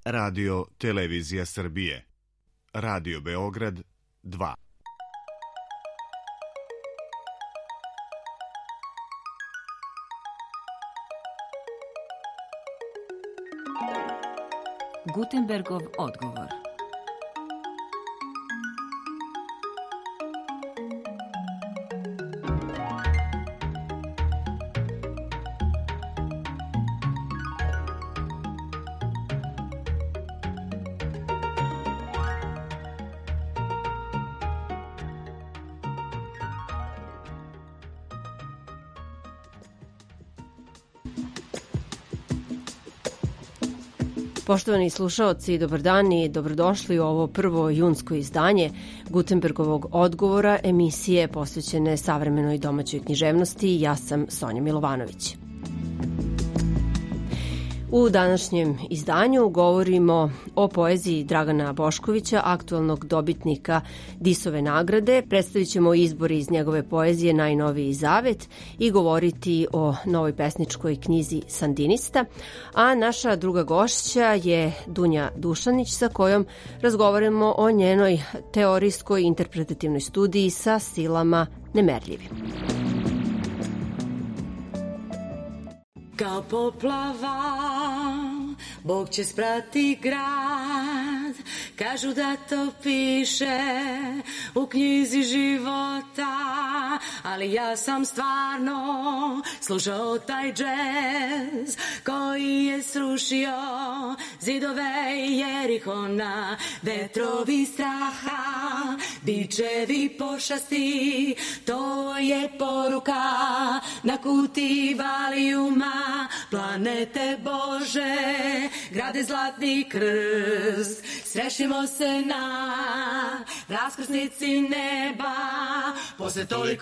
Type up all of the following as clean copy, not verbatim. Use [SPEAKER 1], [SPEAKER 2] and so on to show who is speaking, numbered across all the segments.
[SPEAKER 1] Radio Televizija Srbije. Radio Beograd 2.
[SPEAKER 2] Gutenbergov odgovor.
[SPEAKER 3] Poštovani slušaoci, dobar dan i dobrodošli u ovo prvo junsko izdanje Gutenbergovog odgovora, emisije posvećene savremenoj domaćoj književnosti. Ja sam Sonja Milovanović. U današnjem izdanju govorimo o poeziji Dragana Boškovića, aktuelnog dobitnika Disove nagrade. Predstavit ćemo izbor iz njegove poezije Najnoviji zavet i govoriti o novoj pesničkoj knjizi Sandinista. A naša druga gošća je Dunja Dušanić, sa kojom razgovaramo o njenoj teorijskoj interpretativnoj studiji Sa silama nemerljivim.
[SPEAKER 4] Kao poplava, Bog će sprati grad, kažu da to piše u knjizi života, ali ja sam stvarno slušao taj džez koji je srušio zidove Jerihona, vetrovi straha, bičevi pošasti, to je poruka na kuti Valijuma. Planete Bože, grade zlatni krst, srećimo se na raskrsnici neba. Posle toliko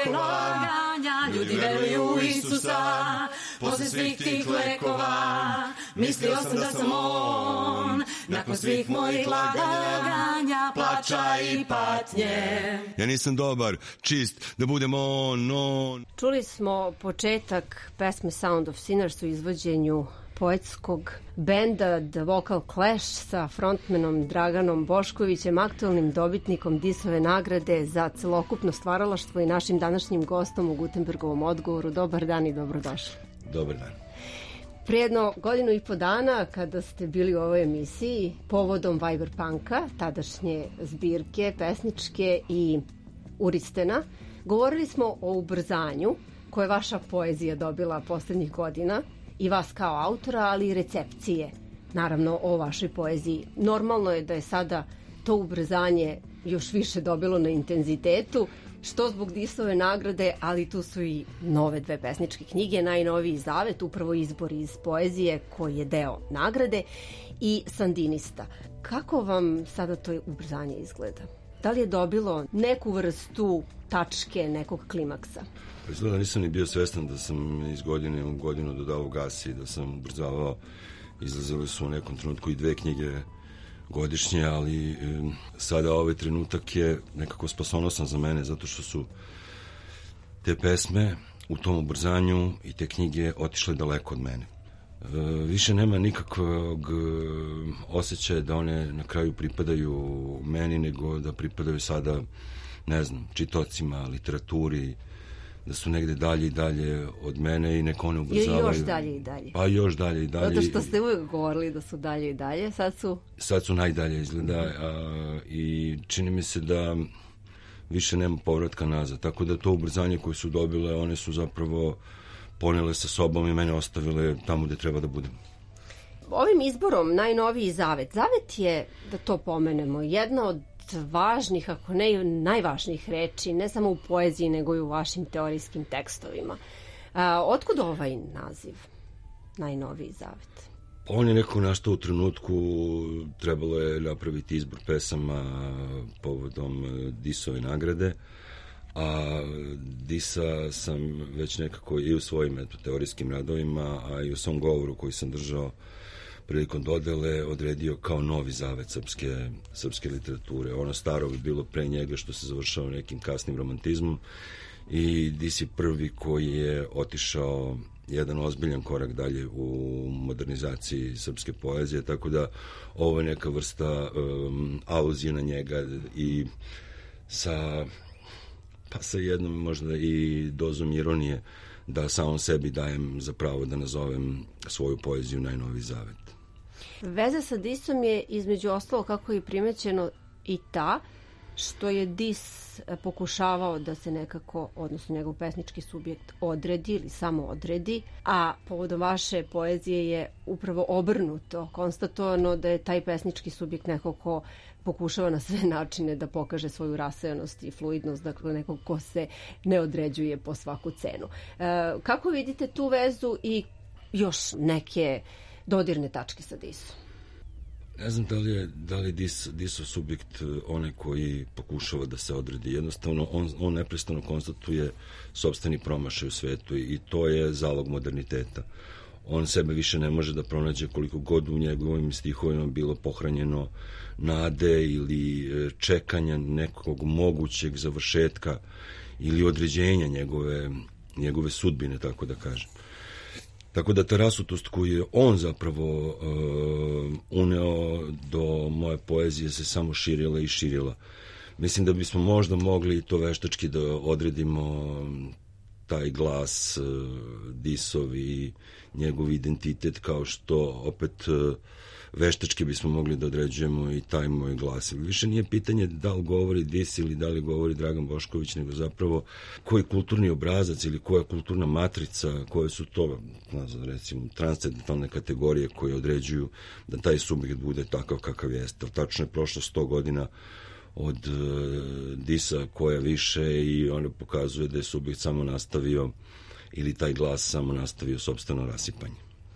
[SPEAKER 4] veloganja ljudi veruju u Isusa. Posle svih tih lekova mislio sam da sam on. Nakon svih mojih laganja, plača i patnje.
[SPEAKER 5] Ja nisam dobar, čist, da budem on.
[SPEAKER 3] Čuli smo početak pesme Sound of Sinners u izvođenju poetskog benda The Vocal Clash sa frontmenom Draganom Boškovićem, aktuelnim dobitnikom Disove nagrade za celokupno stvaralaštvo i našim današnjim gostom u Gutenbergovom odgovoru. Dobar dan i dobrodošli.
[SPEAKER 5] Dobar dan.
[SPEAKER 3] Prije jedno godinu i po dana, kada ste bili u ovoj emisiji, povodom Viberpunka, tadašnje zbirke pesničke i Uristena, govorili smo o ubrzanju koje je vaša poezija dobila poslednjih godina i vas kao autora, ali i recepcije, naravno, o vašoj poeziji. Normalno je da je sada to ubrzanje još više dobilo na intenzitetu, što zbog Disove nagrade, ali tu su i nove dve pesničke knjige, Najnoviji zavet, upravo izbor iz poezije koji je deo nagrade, i Sandinista. Kako vam sada to ubrzanje izgleda? Da li je dobilo neku vrstu tačke, nekog klimaksa?
[SPEAKER 5] Izgleda nisam ni bio svestan da sam iz godine u godinu dodao gas i da sam ubrzavao. Izlazile su u nekom trenutku i dve knjige godišnje, ali sada ovaj trenutak je nekako spasonosan za mene, zato što su te pesme u tom ubrzanju i te knjige otišle daleko od mene. Više nema nikakvog osjećaja da one na kraju pripadaju meni, nego da pripadaju sada, ne znam, čitocima, literaturi, da su negde dalje i dalje od mene i neko one ubrzavaju.
[SPEAKER 3] I još dalje i dalje.
[SPEAKER 5] Pa još dalje i dalje.
[SPEAKER 3] Zato što ste uvijek govorili da su dalje i dalje, sad su najdalje
[SPEAKER 5] izgleda i čini mi se da više nema povratka nazad. Tako da to ubrzanje koje su dobile, one su zapravo ponele sa sobom i mene ostavile tamo gde treba da budem.
[SPEAKER 3] Ovim izborom Najnoviji zavet. Zavet je, da to pomenemo, jedna od važnih, ako ne najvažnijih reči, ne samo u poeziji, nego i u vašim teorijskim tekstovima. Otkud ovaj naziv, Najnoviji zavet?
[SPEAKER 5] On je nekako nastao u trenutku, trebalo je napraviti izbor pesama povodom Disove nagrade, a Disa sam već nekako i u svojim teorijskim radovima, a i u svom govoru koji sam držao prilikom dodele odredio kao novi zavet srpske literature. Ono staro bi bilo pre njega, što se završao nekim kasnim romantizmom, i Dis je prvi koji je otišao jedan ozbiljan korak dalje u modernizaciji srpske poezije, tako da ovo je neka vrsta aluzije na njega i sa jednom možda i dozom ironije da samom sebi dajem za pravo da nazovem svoju poeziju Najnoviji zavet.
[SPEAKER 3] Veza sa Disom je između ostalo, kako je primećeno, i ta što je Dis pokušavao da se nekako, odnosno njegov pesnički subjekt odredi ili samo odredi, a povodom vaše poezije je upravo obrnuto, konstatovano da je taj pesnički subjekt neko ko pokušava na sve načine da pokaže svoju rasejanost i fluidnost, dakle nekog ko se ne određuje po svaku cenu. Kako vidite tu vezu i još neke dodirne tačke sa Disom?
[SPEAKER 5] Ne znam da li Disov subjekt onaj koji pokušava da se odredi. Jednostavno, on neprestano konstatuje sopstveni promašaj u svetu i to je zalog moderniteta. On sebe više ne može da pronađe, koliko god u njegovim stihovima bilo pohranjeno nade ili čekanja nekog mogućeg završetka ili određenja njegove sudbine, tako da kažem. Tako da ta rasutost koju je on zapravo uneo do moje poezije se samo širila i širila. Mislim da bismo možda mogli to veštački da odredimo, taj glas Disov i njegov identitet, kao što opet veštački bismo mogli da određujemo i taj moj glas. Više nije pitanje da li govori Dis ili da li govori Dragan Bošković, nego zapravo koji kulturni obrazac ili koja kulturna matrica, koje su to, recimo, transcendentalne kategorije koje određuju da taj subjekt bude takav kakav jeste. Tačno je prošlo 100 godina od Disa, koja više, i ono pokazuje da je subjekt samo nastavio, ili taj glas samo nastavio sopstveno rasipanje.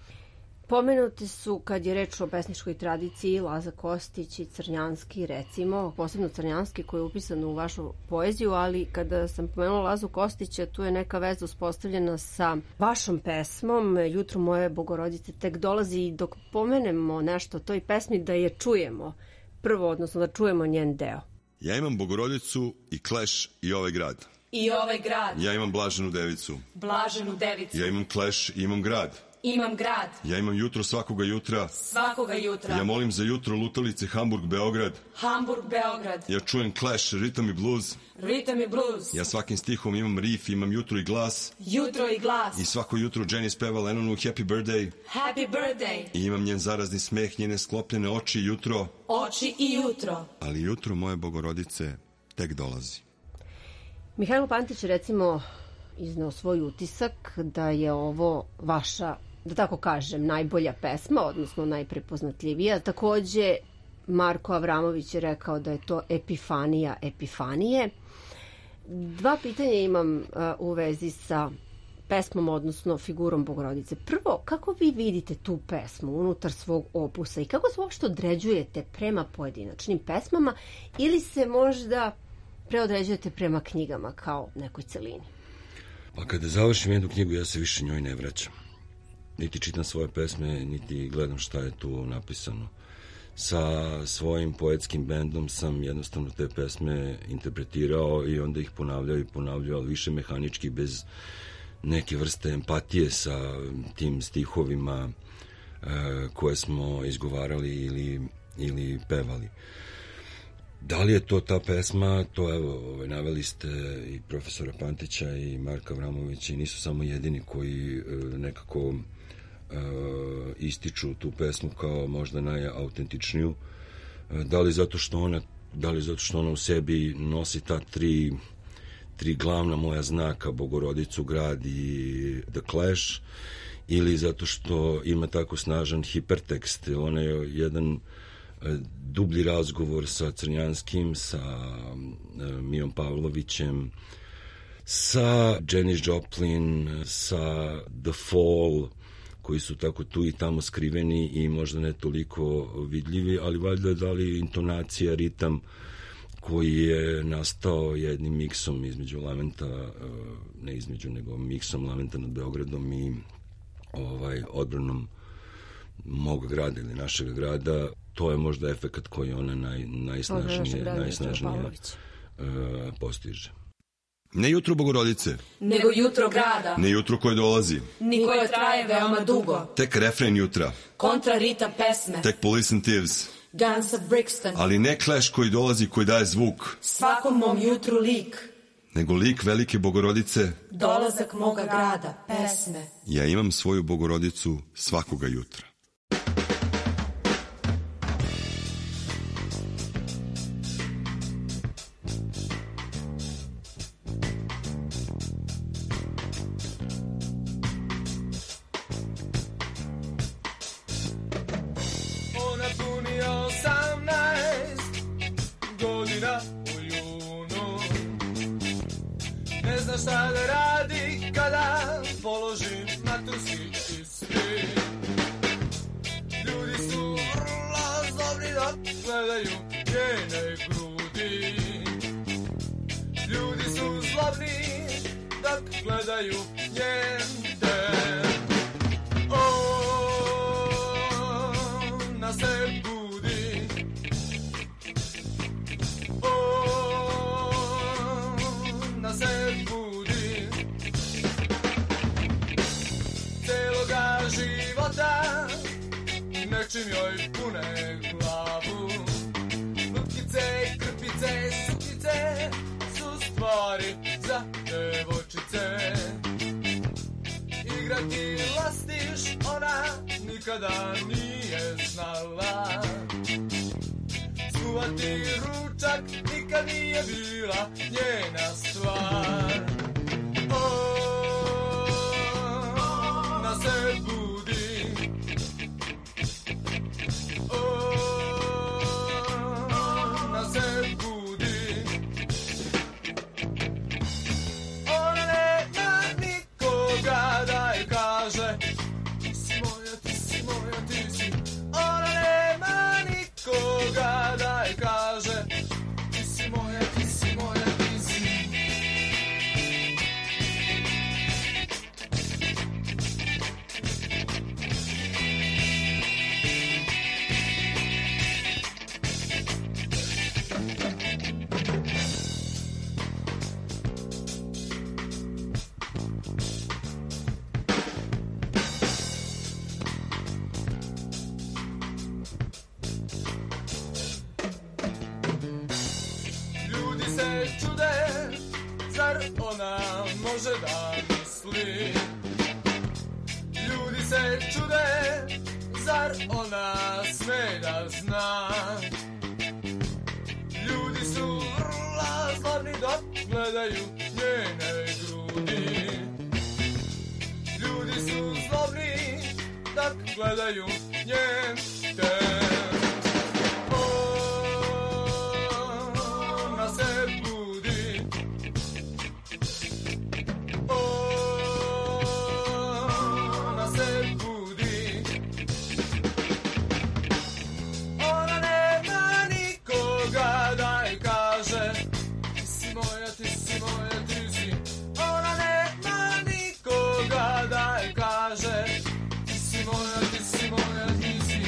[SPEAKER 3] Pomenuti su, kad je reč o pesničkoj tradiciji, Laza Kostić i Crnjanski, recimo, posebno Crnjanski koji je upisan u vašu poeziju, ali kada sam pomenula Lazu Kostića, tu je neka veza uspostavljena sa vašom pesmom Jutro moje Bogorodice tek dolazi, i dok pomenemo nešto o toj pesmi da je čujemo prvo, odnosno da čujemo njen deo.
[SPEAKER 6] Ja imam Bogorodicu i Kleš i ovaj grad.
[SPEAKER 4] I ovaj grad.
[SPEAKER 6] Ja imam Blaženu devicu.
[SPEAKER 4] Blaženu devicu.
[SPEAKER 6] Ja imam Kleš i imam grad.
[SPEAKER 4] Imam grad.
[SPEAKER 6] Ja imam jutro svakoga jutra.
[SPEAKER 4] Svakoga jutra.
[SPEAKER 6] Ja molim za jutro lutalice Hamburg, Beograd.
[SPEAKER 4] Hamburg, Beograd.
[SPEAKER 6] Ja čujem Clash, ritam i blues.
[SPEAKER 4] Ritam i blues.
[SPEAKER 6] Ja svakim stihom imam riff, imam jutro i glas.
[SPEAKER 4] Jutro i glas.
[SPEAKER 6] I svako jutro Jenny speva Lennonu Happy Birthday.
[SPEAKER 4] Happy Birthday.
[SPEAKER 6] I imam njen zarazni smeh, njene sklopljene oči i jutro.
[SPEAKER 4] Oči i jutro.
[SPEAKER 6] Ali jutro moje Bogorodice tek dolazi.
[SPEAKER 3] Mihajlo Pantić, recimo, izneo svoj utisak da je ovo vaša, da tako kažem, najbolja pesma, odnosno najprepoznatljivija. Takođe, Marko Avramović je rekao da je to epifanija epifanije. Dva pitanja imam u vezi sa pesmom, odnosno figurom Bogorodice. Prvo, kako vi vidite tu pesmu unutar svog opusa i kako se uopšte određujete prema pojedinačnim pesmama, ili se možda preodređujete prema knjigama kao nekoj celini?
[SPEAKER 5] Pa kada završim jednu knjigu, ja se više njoj ne vraćam. Niti čitam svoje pesme, niti gledam šta je tu napisano. Sa svojim poetskim bendom sam jednostavno te pesme interpretirao i onda ih ponavljao, ali više mehanički, bez neke vrste empatije sa tim stihovima koje smo izgovarali ili pevali. Da li je to ta pesma, to evo, naveli ste i profesora Pantića i Marka Avramovića, i nisu samo jedini koji nekako ističu tu pesmu kao možda najautentičniju. Da li zato što ona u sebi nosi ta tri glavna moja znaka, Bogorodicu, grad i The Clash, ili zato što ima tako snažan hipertekst. Ona je jedan dublji razgovor sa Crnjanskim, sa Mijom Pavlovićem, sa Janis Joplin, sa The Fall, koji su tako tu i tamo skriveni i možda ne toliko vidljivi, ali valjda da li intonacija, ritam koji je nastao jednim miksom između Lamenta, ne između, nego miksom Lamenta nad Beogradom i odbranom mog grada ili našeg grada. To je možda efekat koji ona najsnažnije postiže.
[SPEAKER 6] Ne jutro Bogorodice,
[SPEAKER 4] nego jutro grada,
[SPEAKER 6] ne jutro koje dolazi,
[SPEAKER 4] ni koje traje veoma dugo.
[SPEAKER 6] tek refren jutra,
[SPEAKER 4] Kontra ritam pesme,
[SPEAKER 6] tek Police and Thieves,
[SPEAKER 4] Guns of Brixton,
[SPEAKER 6] ali ne Clash koji dolazi, koji daje zvuk,
[SPEAKER 4] svakom mom jutru lik,
[SPEAKER 6] nego lik velike Bogorodice.
[SPEAKER 4] dolazak moga grada, pesme.
[SPEAKER 6] Ja imam svoju Bogorodicu svakoga jutra.
[SPEAKER 7] Ona puni 18 godina u junu. Ne zna šta da radi kada položi maturski ispit. Ljudi su vrlo zlobni dok gledaju njene grudi. Ljudi su zlobni dok gledaju njen den. Ona se budi. Ona se budi. Celoga života nečim joj pune glavu. Lutkice, krpice, sukice su stvari za devojčice. Igrati lastiš ona nikada nije znala. Skuvati ručak nikad nije bila njena stvar. Ona se budi. Ona se budi. Ona nema nikoga da je kaže ti si moja, ti si moja, ti si. Ona nema nikoga da je kaže ti si moja, ti si moja, ti si. Ljudi se čude, zar ona može da misli? Ljudi se čude, zar ona sme da zna? Ljudi su vrlo zlobni dok gledaju njene grudi. Ljudi su zlobni dok gledaju njen ten. Ona se budi. Ona se budi. Ona nema nikoga da je kaže ti si moja, ti si moja, ti si. Ona nema nikoga da je kaže ti si moja, ti si moja, ti si.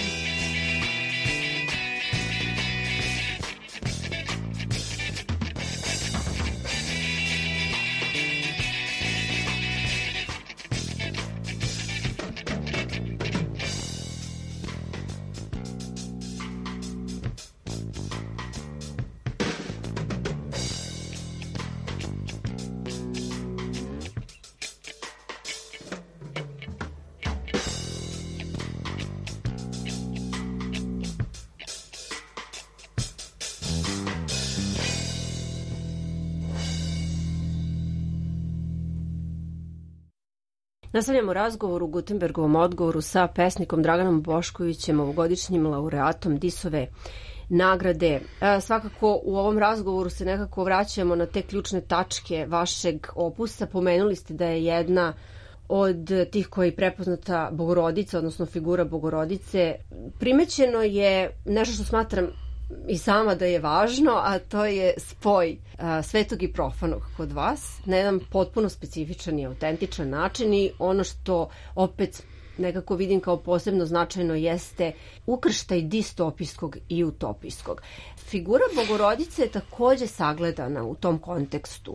[SPEAKER 3] Nastavljamo razgovor u Gutenbergovom odgovoru sa pesnikom Draganom Boškovićem, ovogodišnjim laureatom Disove nagrade. Svakako u ovom razgovoru se nekako vraćamo na te ključne tačke vašeg opusa. Pomenuli ste da je jedna od tih koji je prepoznata Bogorodica, odnosno figura Bogorodice. Primećeno je nešto što smatram i sama da je važno, a to je spoj svetog i profanog kod vas na jedan potpuno specifičan i autentičan način, i ono što opet nekako vidim kao posebno značajno jeste ukrštaj distopijskog i utopijskog. Figura Bogorodice je takođe sagledana u tom kontekstu.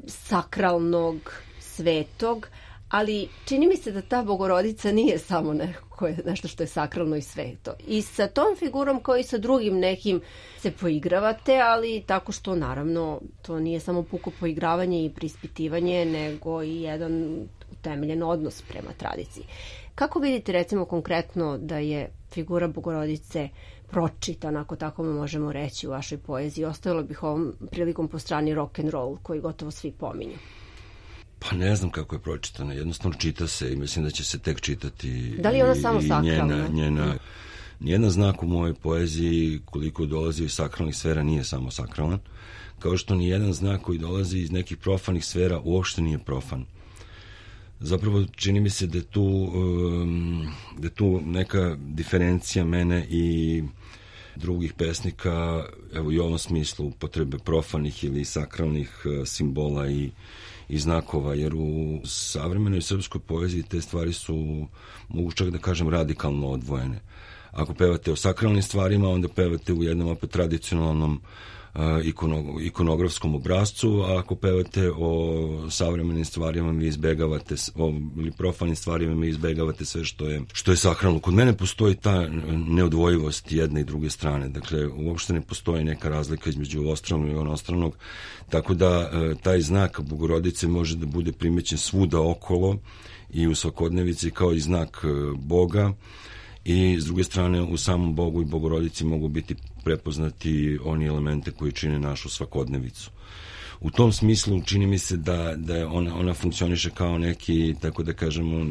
[SPEAKER 3] sakralnog, svetog, ali čini mi se da ta Bogorodica nije samo nešto što je sakralno i sveto. I sa tom figurom kao i sa drugim nekim se poigravate, ali tako što naravno to nije samo puko poigravanje i prispitivanje, nego i jedan utemeljen odnos prema tradiciji. Kako vidite recimo konkretno da je figura Bogorodice pročitana, ako tako možemo reći, u vašoj poeziji? Ostavila bih ovom prilikom po strani rock and roll koji gotovo svi pominju.
[SPEAKER 5] Pa ne znam kako je pročitana, jednostavno čita se i mislim da će se tek čitati.
[SPEAKER 3] Da li je ona samo sakralna?
[SPEAKER 5] Nijedan znak u mojoj poeziji koliko dolazi iz sakralnih sfera nije samo sakralan, kao što nijedan znak koji dolazi iz nekih profanih sfera uopšte nije profan. Zapravo čini mi se da je tu neka diferencija mene i drugih pesnika, evo i u ovom smislu potrebe profanih ili sakralnih simbola i znakova, jer u savremenoj srpskoj poeziji te stvari su, mogu čak da kažem, radikalno odvojene. Ako pevate o sakralnim stvarima, onda pevate u jednom opet tradicionalnom ikonografskom obrazcu, a ako pevate o savremenim stvarima vi izbegavate, ili profanim stvarima vi izbegavate sve što je sakralno. Kod mene postoji ta neodvojivost jedne i druge strane, dakle uopšte ne postoji neka razlika između ostranog i onostranog, tako da taj znak Bogorodice može da bude primećen svuda okolo i u svakodnevici kao i znak Boga, i s druge strane u samom Bogu i Bogorodici mogu biti prepoznati oni elemente koji čine našu svakodnevicu. U tom smislu čini mi se da je ona funkcioniše kao neki, tako da kažemo,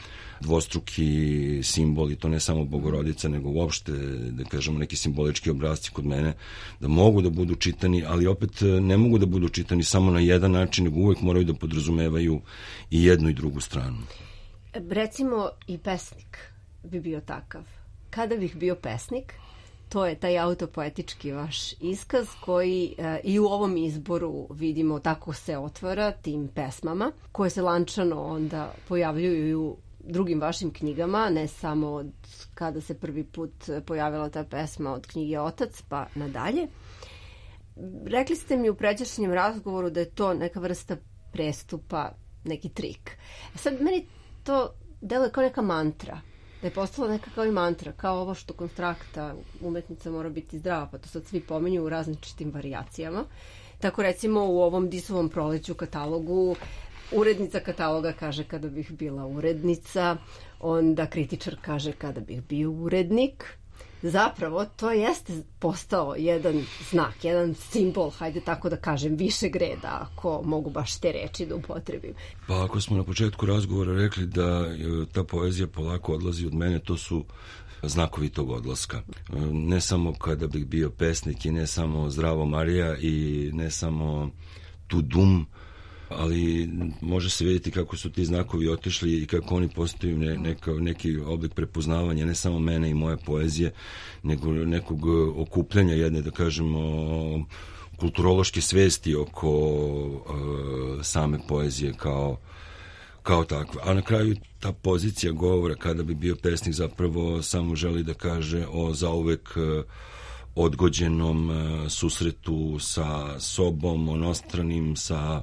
[SPEAKER 5] dvostruki simbol, i to ne samo Bogorodica, nego uopšte, da kažemo, neki simbolički obrazci kod mene, da mogu da budu čitani, ali opet ne mogu da budu čitani samo na jedan način, nego uvek moraju da podrazumevaju i jednu i drugu stranu.
[SPEAKER 3] Recimo i pesnik bi bio takav. Kada bih bio pesnik, to je taj autopoetički vaš iskaz koji i u ovom izboru vidimo tako se otvara tim pesmama koje se lančano onda pojavljuju i u drugim vašim knjigama, ne samo od kada se prvi put pojavila ta pesma od knjige Otac pa nadalje. Rekli ste mi u pređašnjem razgovoru da je to neka vrsta prestupa, neki trik. Sad meni to deluje kao neka mantra, da je postala neka kao i mantra, kao ovo što konstrakta umetnica mora biti zdrava, pa to sad svi pominju u različitim varijacijama. Tako recimo u ovom Disovom proleću katalogu urednica kataloga kaže kada bih bila urednica, onda kritičar kaže kada bih bio urednik. Zapravo to jeste postao jedan znak, jedan simbol, hajde tako da kažem, višeg reda, ako mogu baš te reči da upotrebim.
[SPEAKER 5] Pa ako smo na početku razgovora rekli da ta poezija polako odlazi od mene, to su znakovi tog odlaska. Ne samo kada bih bio pesnik i ne samo Zdravo Marija i ne samo Tudum, ali može se vidjeti kako su ti znakovi otišli i kako oni postaju neki oblik prepoznavanja ne samo mene i moje poezije, nego nekog okupljanja jedne, da kažemo, kulturološke svesti oko same poezije kao takva. A na kraju ta pozicija govora kada bi bio pesnik zapravo samo želi da kaže o zauvek odgođenom susretu sa sobom, onostranim,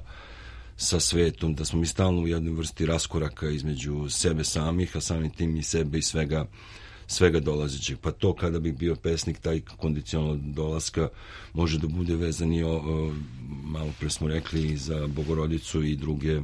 [SPEAKER 5] sa svetom, da smo mi stalno u jednoj vrsti raskoraka između sebe samih, a samim tim i sebe i svega dolazećeg. Pa to kada bi bio pesnik, taj kondicional dolaska može da bude vezan i malo pre smo rekli i za Bogorodicu i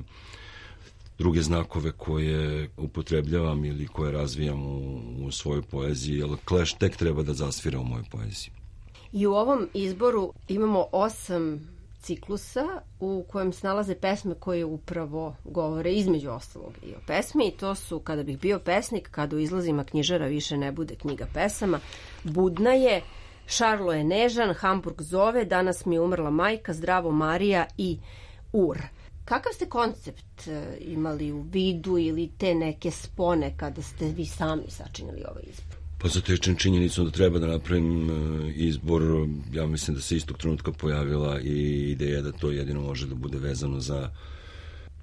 [SPEAKER 5] druge znakove koje upotrebljavam ili koje razvijam u svojoj poeziji, jer Clash tek treba da zasvira u mojoj poeziji.
[SPEAKER 3] I u ovom izboru imamo 8 ciklusa u kojem se nalaze pesme koje upravo govore između ostalog i o pesmi, i to su Kada bih bio pesnik, Kada u izlazima knjižara više ne bude knjiga pesama, Budna je, Šarlo je nežan, Hamburg zove, Danas mi je umrla majka, Zdravo Marija i Ur. Kakav ste koncept imali u vidu ili te neke spone kada ste vi sami sačinili ovaj izbor?
[SPEAKER 5] Pa zatečen činjenicom da treba da napravim izbor, ja mislim da se istog trenutka pojavila i ideja da to jedino može da bude vezano za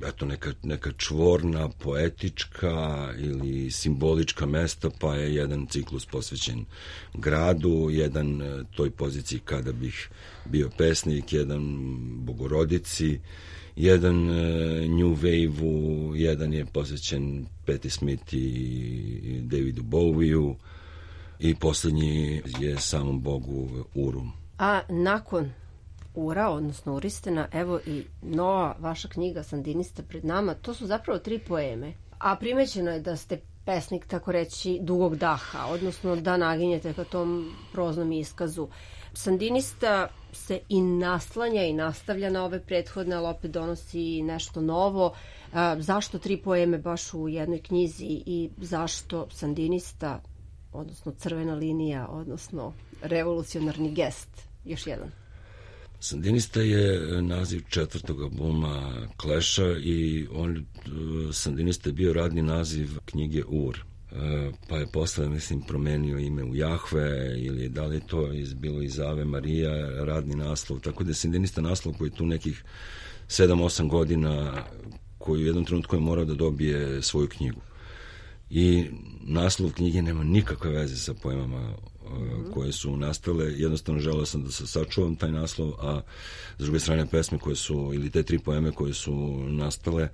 [SPEAKER 5] eto, neka čvorna, poetička ili simbolička mesta, pa je jedan ciklus posvećen gradu, jedan toj poziciji kada bih bio pesnik, jedan Bogorodici, jedan New Wave-u, jedan je posvećen Patti Smith i Davidu Bowieu i poslednji je samom Bogu Uru.
[SPEAKER 3] A nakon Ura, odnosno Uristena, evo i nova vaša knjiga Sandinista pred nama, to su zapravo 3 poeme. A primećeno je da ste pesnik, tako reći, dugog daha, odnosno da naginjete ka tom proznom iskazu. Sandinista se i naslanja i nastavlja na ove prethodne, ali opet donosi nešto novo. Zašto 3 poeme baš u jednoj knjizi i zašto Sandinista, odnosno crvena linija, odnosno revolucionarni gest, još jedan?
[SPEAKER 5] Sandinista je naziv 4. albuma Clash-a i Sandinista je bio radni naziv knjige Ur. Pa je posle, mislim, promenio ime u Jahve ili da li je to bilo iz Ave Marija, radni naslov. Tako da je Sandinista naslov koji je tu nekih 7-8 godina, koji u jednom trenutku je morao da dobije svoju knjigu. I naslov knjige nema nikakve veze sa poemama koje su nastale. Jednostavno želeo sam da se sačuvam taj naslov, a s druge strane pesme koje su, ili te 3 poeme koje su nastale,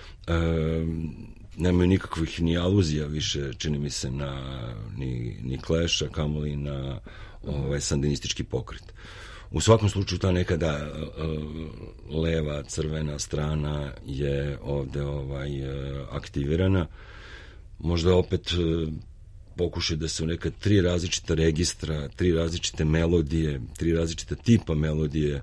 [SPEAKER 5] nemaju nikakvih ni aluzija više, čini mi se, ni Clash-a, kamoli na sandinistički pokret. U svakom slučaju ta nekada leva, crvena strana je ovde aktivirana. Možda opet pokušaj da se u neka 3 različita registra, 3 različite melodije, 3 različita tipa melodije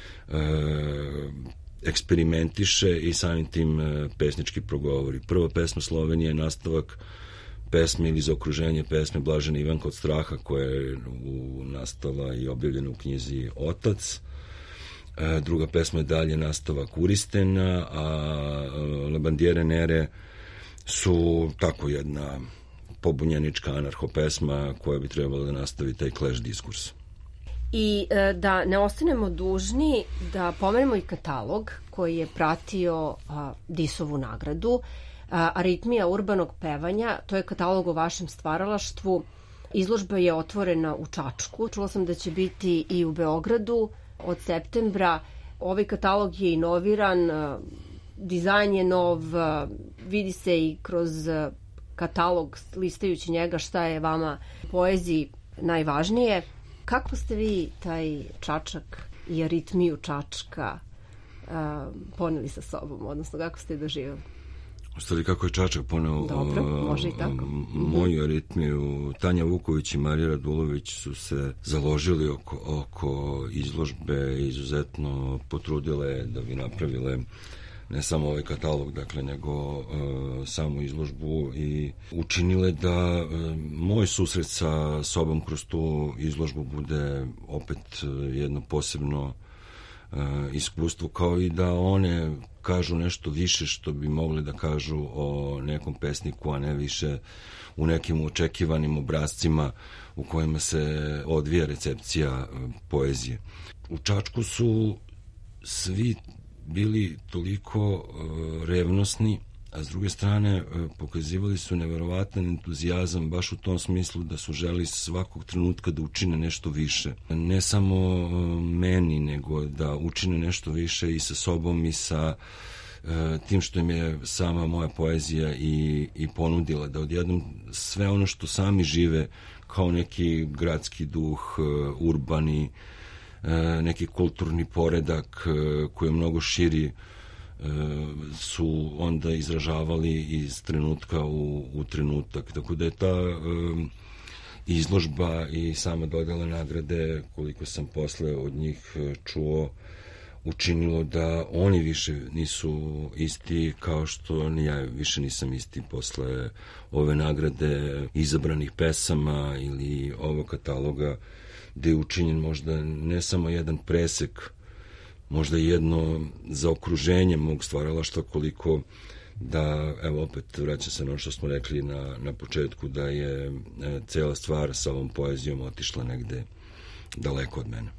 [SPEAKER 5] eksperimentiše i samim tim pesnički progovori. Prva pesma Slovenija je nastavak pesme ili za okruženje pesme Blažena Ivanka od straha, koja je nastala i objavljena u knjizi Otac. Druga pesma je dalje nastavak Uristena, a La Bandiere Nere su tako jedna pobunjenička anarcho-pesma koja bi trebala da nastavi taj Clash diskurs.
[SPEAKER 3] I da ne ostanemo dužni da pomenemo i katalog koji je pratio Disovu nagradu. Aritmija urbanog pevanja, to je katalog o vašem stvaralaštvu. Izložba je otvorena u Čačku. Čula sam da će biti i u Beogradu od septembra. Ovaj katalog je inoviran, dizajn je nov, vidi se i kroz katalog, listajući njega, šta je vama u poeziji najvažnije. Kako ste vi taj Čačak i aritmiju Čačka poneli sa sobom, odnosno kako ste je doživjeli?
[SPEAKER 5] U stvari, kako je Čačak poneo moju aritmiju. Tanja Vuković i Marija Radulović su se založili oko izložbe, izuzetno potrudile da bi napravile ne samo ovaj katalog, dakle, nego samu izložbu i učinile da moj susret sa sobom kroz tu izložbu bude opet jedno posebno iskustvo, kao i da one kažu nešto više što bi mogli da kažu o nekom pesniku, a ne više u nekim očekivanim obrascima u kojima se odvija recepcija poezije. U Čačku su svi bili toliko revnosni, a s druge strane pokazivali su neverovatan entuzijazam baš u tom smislu da su želi svakog trenutka da učine nešto više. Ne samo meni, nego da učine nešto više i sa sobom i sa tim što im je sama moja poezija i ponudila, da odjednom sve ono što sami žive kao neki gradski duh, urbani, neki kulturni poredak koji je mnogo širi, su onda izražavali iz trenutka u trenutak. Tako da je ta izložba i sama dodela nagrade, koliko sam posle od njih čuo, učinilo da oni više nisu isti, kao što ni ja više nisam isti posle ove nagrade izabranih pesama ili ovog kataloga, gde je učinjen možda ne samo jedan presek, možda jedno zaokruženje mog stvaralaštva, koliko da, evo opet vraćam se na ono što smo rekli na početku, da je cela stvar sa ovom poezijom otišla negde daleko od mene.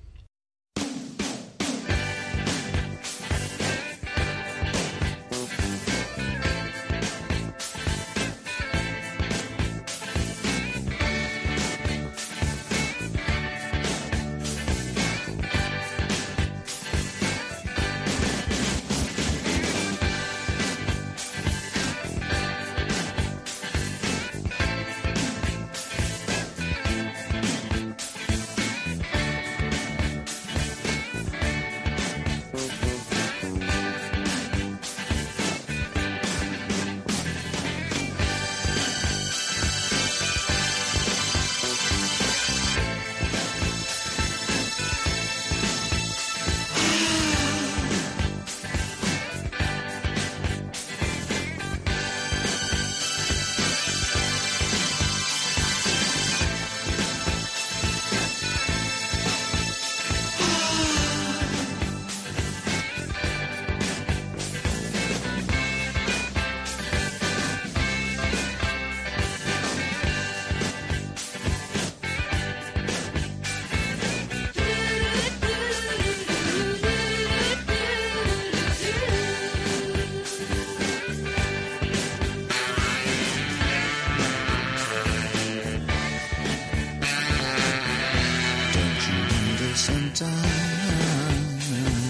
[SPEAKER 8] sometimes.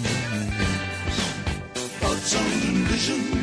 [SPEAKER 8] Thoughts on vision.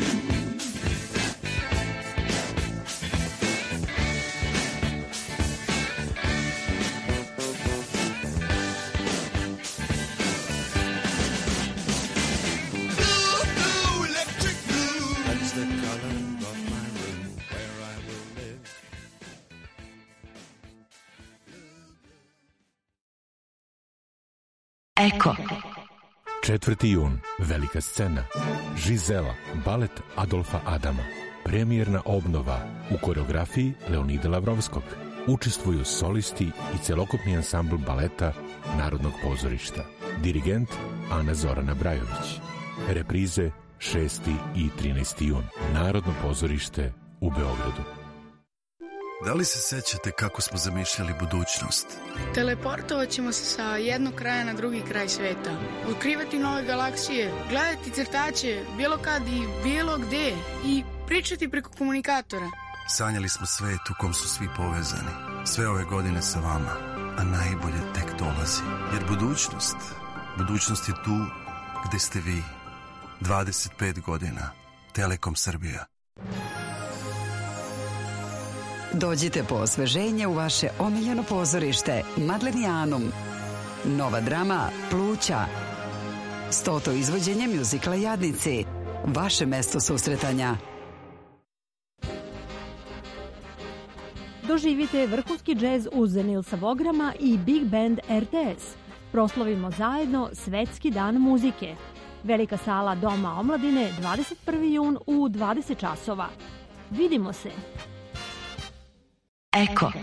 [SPEAKER 2] Eko.
[SPEAKER 9] 4. jun, velika scena. Žizela, balet Adolfa Adama. Premijerna obnova u koreografiji Leonida Lavrovskog. Učestvuju solisti i celokupni ansambl baleta Narodnog pozorišta. Dirigent Ana Zorana Brajović. Reprize 6. i 13. jun. Narodno pozorište u Beogradu.
[SPEAKER 10] Da li se sećate kako smo zamišljali budućnost?
[SPEAKER 11] Teleportovat ćemo se sa jednog kraja na drugi kraj sveta. Otkrivati nove galaksije, gledati crtaće, bilo kad i bilo gde i pričati preko komunikatora.
[SPEAKER 10] Sanjali smo svet u kom su svi povezani. Sve ove godine sa vama, a najbolje tek dolazi. Jer budućnost je tu gde ste vi. 25 godina. Telekom Srbija.
[SPEAKER 12] Dođite po osveženje u vaše omiljeno pozorište Madlenijanum. Nova drama Pluća. 100. izvođenje mjuzikla Jadnici. Vaše mesto susretanja.
[SPEAKER 13] Doživite vrhunski džez uz Nilsa Vograma i Big Band RTS. Proslavimo zajedno Svetski dan muzike. Velika sala Doma omladine 21. jun u 20 časova. Vidimo se.
[SPEAKER 2] Eko.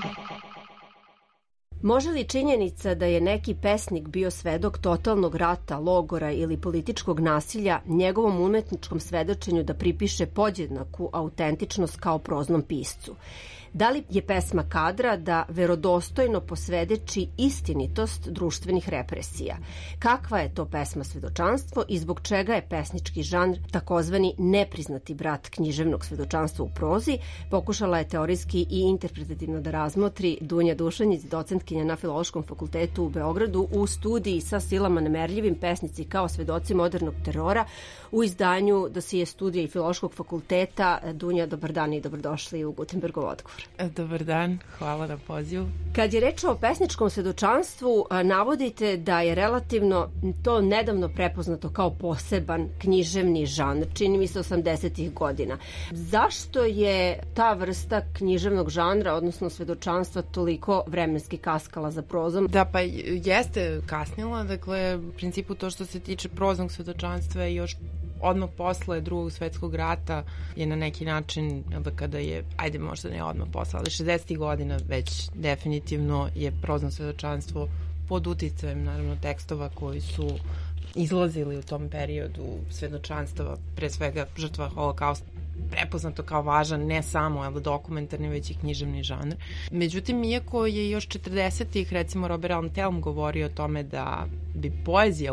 [SPEAKER 3] Može li činjenica da je neki pesnik bio svedok totalnog rata, logora ili političkog nasilja njegovom umetničkom svedočenju da pripiše podjednaku autentičnost kao proznom piscu? Da li je pesma kadra da verodostojno posvedeči istinitost društvenih represija? Kakva je to pesma svedočanstvo i zbog čega je pesnički žanr takozvani nepriznati brat književnog svedočanstva u prozi? Pokušala je teorijski i interpretativno da razmotri Dunja Dušanjić, docentkinja na Filološkom fakultetu u Beogradu, u studiji Sa silama nemerljivim, pesnici kao svedoci modernog terora, u izdanju dosije studija i Filološkog fakulteta. Dunja, dobar dan i dobrodošli u Gutenbergov odgovor.
[SPEAKER 14] Dobar dan, hvala na pozivu.
[SPEAKER 3] Kad je reč o pesničkom svedočanstvu, navodite da je relativno to nedavno prepoznato kao poseban književni žanr, čini mi se 80-ih godina. Zašto je ta vrsta književnog žanra, odnosno svedočanstva, toliko vremenski kaskala za prozom?
[SPEAKER 14] Da, pa jeste kasnila, dakle, u principu to što se tiče proznog svedočanstva je još odmah posle Drugog svetskog rata je na neki način, kada je, ajde možda ne odmah posle, ali 60. godina već definitivno je prozno svedočanstvo pod uticajem, naravno, tekstova koji su izlazili u tom periodu svedočanstava, pre svega žrtva Holokausta, prepoznato kao važan ne samo dokumentarni, već i književni žanr. Međutim, iako je još 40-ih, recimo, Robert Antelm govorio o tome da bi poezija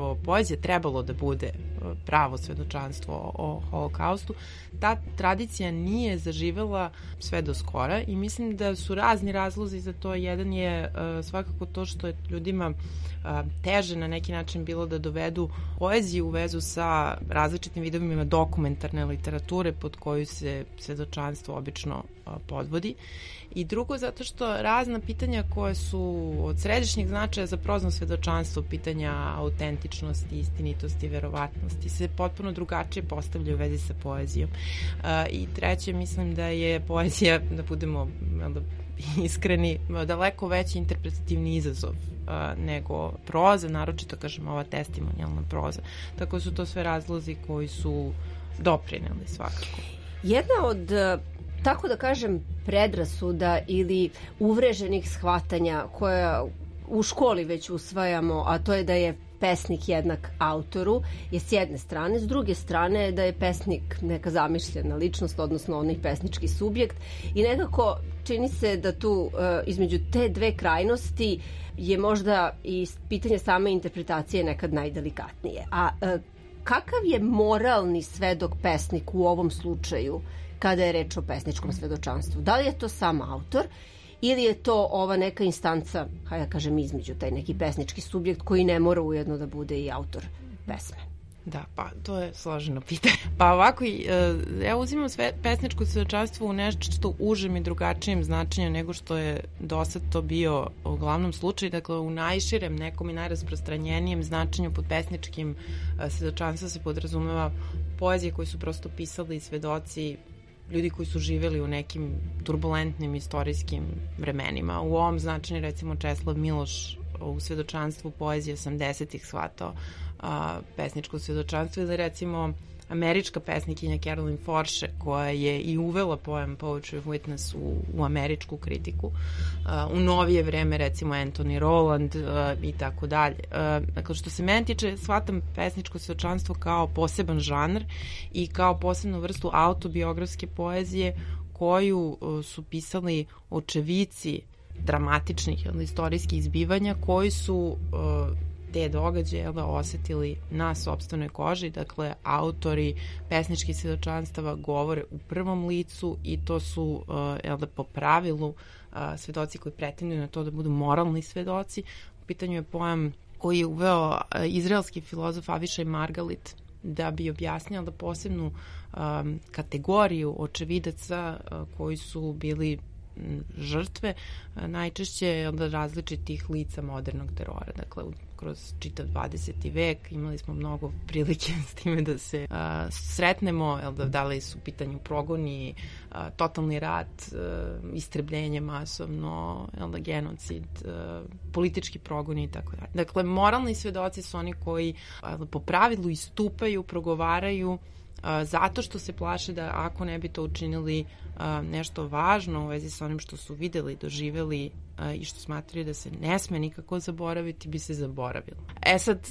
[SPEAKER 14] trebalo da bude pravo svedočanstvo o Holokaustu, ta tradicija nije zaživela sve do skora i mislim da su razni razlozi za to. Jedan je svakako to što je ljudima teže na neki način bilo da dovedu poeziju u vezu sa različitim vidovima dokumentarne literature pod koju se svedočanstvo obično podvodi. I drugo, zato što razna pitanja koje su od središnjeg značaja za prozno svedočanstvo, pitanja autentičnosti, istinitosti, verovatnosti, se potpuno drugačije postavljaju u vezi sa poezijom. I treće, mislim da je poezija, da budemo iskreni, daleko veći interpretativni izazov nego proza, naročito, kažem, ova testimonijalna proza. Tako su to sve razlozi koji su doprineli svakako.
[SPEAKER 3] Jedna od, tako da kažem, predrasuda ili uvreženih shvatanja koja u školi već usvajamo, a to je da je pesnik jednak autoru, je s jedne strane, s druge strane da je pesnik neka zamišljena ličnost, odnosno onaj pesnički subjekt, i nekako čini se da tu između te dve krajnosti je možda i pitanje same interpretacije nekad najdelikatnije. A kakav je moralni svedok pesnik u ovom slučaju kada je reč o pesničkom svedočanstvu? Da li je to sam autor ili je to ova neka instanca, hajde da kažem između, taj neki pesnički subjekt koji ne mora ujedno da bude i autor pesme?
[SPEAKER 14] Da, pa to je složeno pitanje. Pa ovako, ja uzimam pesničko svedočanstvo u nešto užem i drugačijem značenju nego što je do sad to bio u glavnom slučaju, dakle u najširem nekom i najrasprostranjenijem značenju pod pesničkim svedočanstvom se podrazumeva poezije koje su prosto pisali svedoci, ljudi koji su živeli u nekim turbulentnim istorijskim vremenima. U ovom značenju recimo Česlav Miloš u svedočanstvu poezije 80-ih shvatao pesničko svedočanstvo, ili recimo američka pesnikinja Carolyn Forše koja je i uvela pojam Poetry of Witness u američku kritiku. U novije vreme recimo Anthony Rowland i tako dalje. Dakle, što se mene tiče, shvatam pesničko svedočanstvo kao poseban žanr i kao posebnu vrstu autobiografske poezije koju su pisali očevici dramatičnih ili istorijskih zbivanja koji su te događaje osetili na sopstvenoj koži. Dakle, autori pesničkih svedočanstava govore u prvom licu i to su po pravilu svedoci koji pretenduju na to da budu moralni svedoci. U pitanju je pojam koji je uveo izraelski filozof Avišaj Margalit da bi objasnio da posebnu kategoriju očevidaca koji su bili žrtve najčešće različitih lica modernog terora. Dakle, kroz čitav 20. vek imali smo mnogo prilike s time da se sretnemo, da li su u pitanju progoni, totalni rat, istrebljenje masovno, genocid, politički progoni i tako dalje. Dakle, moralni svedoci su oni koji po pravilu istupaju, progovaraju zato što se plaše da ako ne bi to učinili nešto važno u vezi sa onim što su videli, doživeli i što smatraju da se ne sme nikako zaboraviti, bi se zaboravilo. Sad,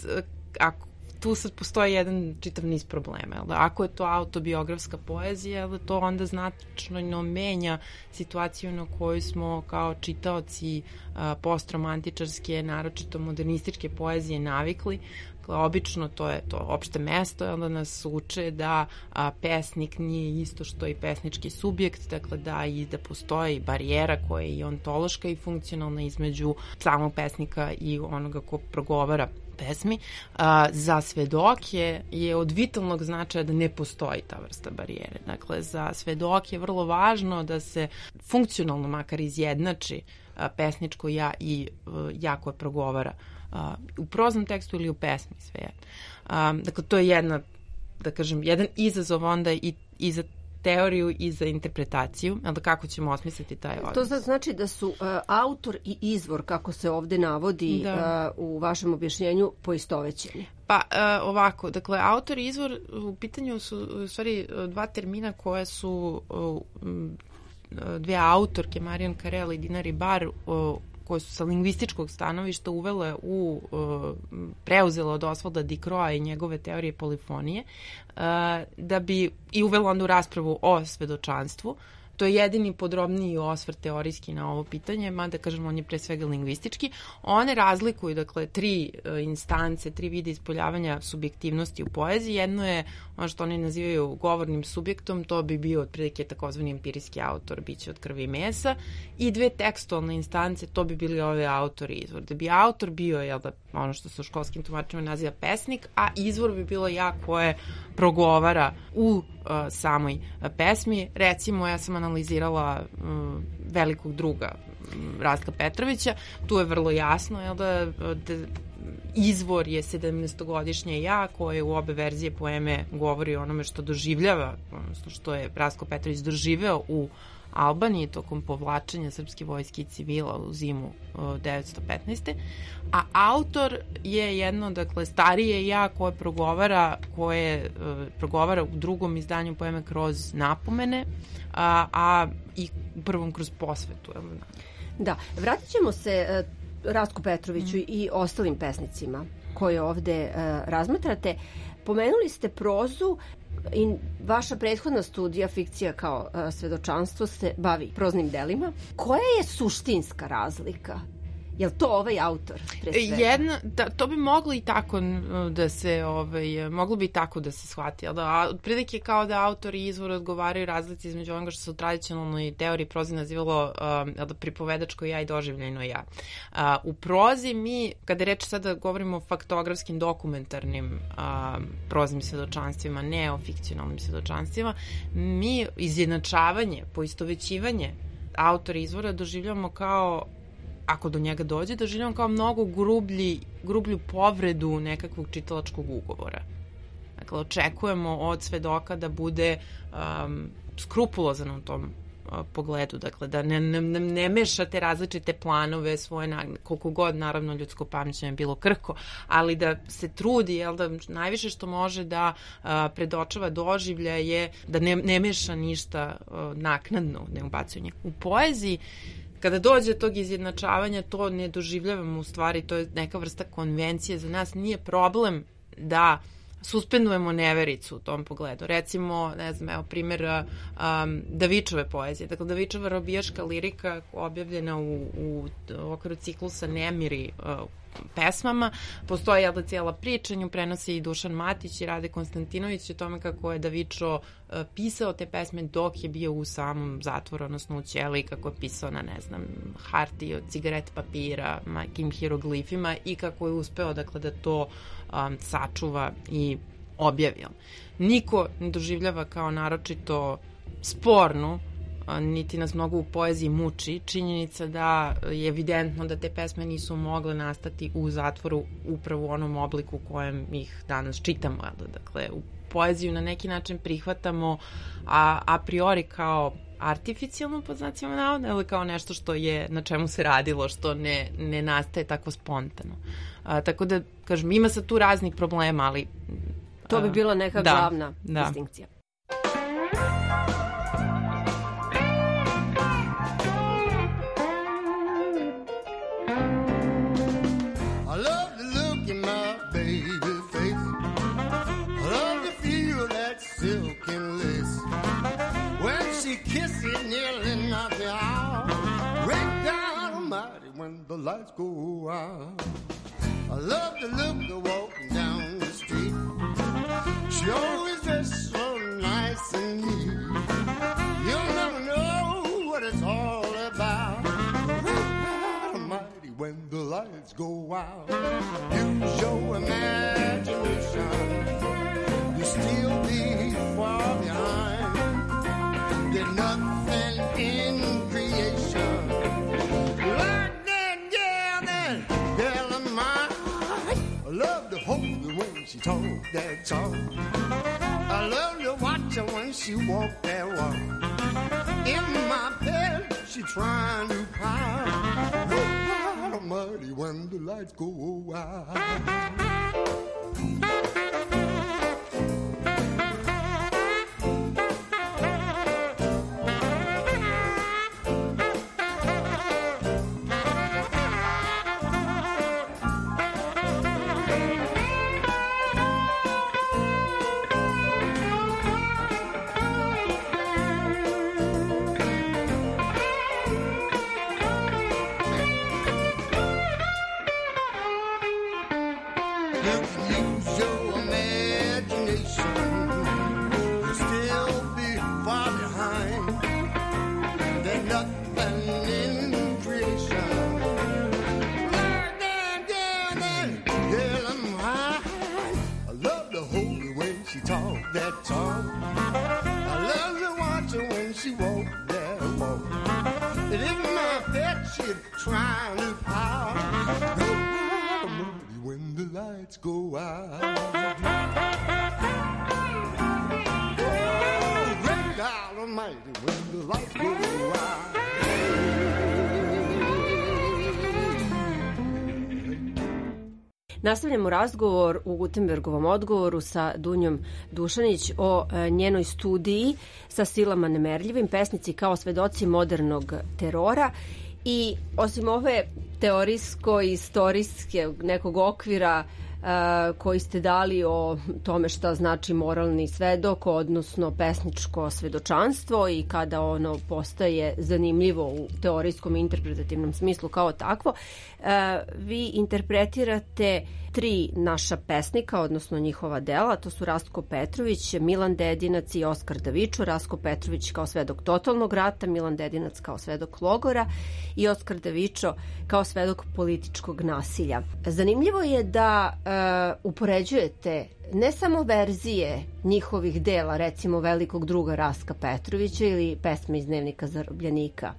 [SPEAKER 14] tu sad postoji jedan čitav niz problema. Ako je to autobiografska poezija, to onda značajno menja situaciju na koju smo kao čitaoci postromantičarske, naročito modernističke poezije navikli. Obično to je to opšte mesto, onda nas uče da pesnik nije isto što i pesnički subjekt, dakle da postoji barijera koja je i ontološka i funkcionalna između samog pesnika i onoga ko progovara pesmi. Za svedoke je od vitalnog značaja da ne postoji ta vrsta barijere. Dakle, za svedoke je vrlo važno da se funkcionalno makar izjednači pesničko ja i ja koje progovara u proznom tekstu ili u pesmi, svejedno. Dakle, to je jedan izazov onda i za teoriju i za interpretaciju, ali kako ćemo osmisliti taj odnos.
[SPEAKER 3] To znači da su autor i izvor, kako se ovde navodi u vašem objašnjenju, poistovećeni.
[SPEAKER 14] Pa ovako, dakle, autor i izvor u pitanju su u stvari dva termina koje su dve autorke, Marian Carel i Dina Ribar, koje su sa lingvističkog stanovišta uvele preuzele od Osvalda Dikroa i njegove teorije polifonije, da bi i uvela onda u raspravu o svedočanstvu. To je jedini podrobniji osvrt teorijski na ovo pitanje, mada kažem on je pre svega lingvistički. One razlikuju, dakle, tri instance, tri vide ispoljavanja subjektivnosti u poeziji. Jedno je ono što oni nazivaju govornim subjektom, to bi bio otprilike takozvani empirijski autor, biće od krvi i mesa, i dve tekstualne instance, to bi bili ove autor i izvor. Da bi autor bio, ono što se u školskim tumačima naziva pesnik, a izvor bi bilo ja koje progovara u samoj pesmi. Recimo, ja sam analizirala velikog druga Rastka Petrovića, tu je vrlo jasno da izvor je 17-godišnje ja koje u obe verzije poeme govori o onome što doživljava, odnosno što je Rastko Petrović doživeo u Albaniji tokom povlačenja srpske vojske i civila u zimu 1915. A autor je jedno, dakle, starije ja koje progovara u drugom izdanju poeme kroz napomene, a i u prvom kroz posvetu.
[SPEAKER 3] Da, vratit ćemo se Rastku Petroviću i ostalim pesnicima koje ovde razmatrate. Pomenuli ste prozu i vaša prethodna studija, fikcija kao svedočanstvo, se bavi proznim delima. Koja je suštinska razlika Je li to ovaj autor? Pre svega?
[SPEAKER 14] To bi moglo i tako da se, moglo bi i tako da se shvati, otprilike kao da autor i izvor odgovaraju razlici između onoga što se u tradicionalnoj teoriji prozi nazivalo pripovedačko ja i doživljajno ja. U prozi mi, kada reč sada govorimo o faktografskim dokumentarnim proznim svedočanstvima, ne o fikcionalnim svedočanstvima, mi izjednačavanje, poistovećivanje autora izvora doživljamo kao, ako do njega dođe, doživljamo kao mnogo grublju povredu nekakvog čitalačkog ugovora. Dakle, očekujemo od svedoka da bude skrupulozan u tom pogledu, dakle, da ne mešate različite planove svoje, koliko god, naravno, ljudsko pamćenje je bilo krhko, ali da se trudi, da najviše što može da predočava doživljaje, da ne meša ništa naknadno, ne ubacuje njega. U poeziji, kada dođe tog izjednačavanja, to ne doživljavamo u stvari, to je neka vrsta konvencije. Za nas nije problem da suspendujemo nevericu u tom pogledu. Recimo, ne znam, evo primjer Davičove poezije. Dakle, Davičova robijaška lirika objavljena u okviru ciklusa Nemiri pesmama. Postoji cijela priča, nju prenosi i Dušan Matić i Rade Konstantinović o tome kako je Davičo pisao te pesme dok je bio u samom zatvoru, odnosno u ćeli, kako je pisao na, ne znam, hartiji od cigaret papira, makim hieroglifima i kako je uspeo, dakle, da to sačuva i objavi. Niko ne doživljava kao naročito spornu, niti nas mnogo u poeziji muči činjenica da je evidentno da te pesme nisu mogle nastati u zatvoru upravo u onom obliku u kojem ih danas čitamo. Dakle, u poeziju na neki način prihvatamo a priori kao artificijalno, pod znacima navoda, ili kao nešto što je, na čemu se radilo, što ne nastaje tako spontano. Tako da, kažem, ima sad tu raznih problema, ali
[SPEAKER 3] to bi bila neka glavna distinkcija.
[SPEAKER 15] When the lights go out, I love to look her walking down the street. She always dressed so nice and neat. You'll never know what it's all about. Almighty, when the lights go out, use your imagination. You'll still be far behind. There's nothing in creation when she talk that talk. I love to watch her when she walk that walk. In my bed, she trying to power. God almighty, when the lights go out.
[SPEAKER 3] Nastavljamo razgovor u Gutenbergovom odgovoru sa Dunjom Dušanić o njenoj studiji sa silama nemerljivim, pesnici kao svedoci modernog terora. I osim ove teorijsko-istorijske nekog okvira koji ste dali o tome šta znači moralni svedok, odnosno pesničko svedočanstvo i kada ono postaje zanimljivo u teorijskom i interpretativnom smislu kao takvo. Vi interpretirate 3 naša pesnika, odnosno njihova dela, to su Rastko Petrović, Milan Dedinac i Oskar Davičo. Rastko Petrović kao svedok totalnog rata, Milan Dedinac kao svedok logora i Oskar Davičo kao svedok političkog nasilja. Zanimljivo je da upoređujete ne samo verzije njihovih dela, recimo Velikog druga Rastka Petrovića ili pesme iz Dnevnika zarobljenika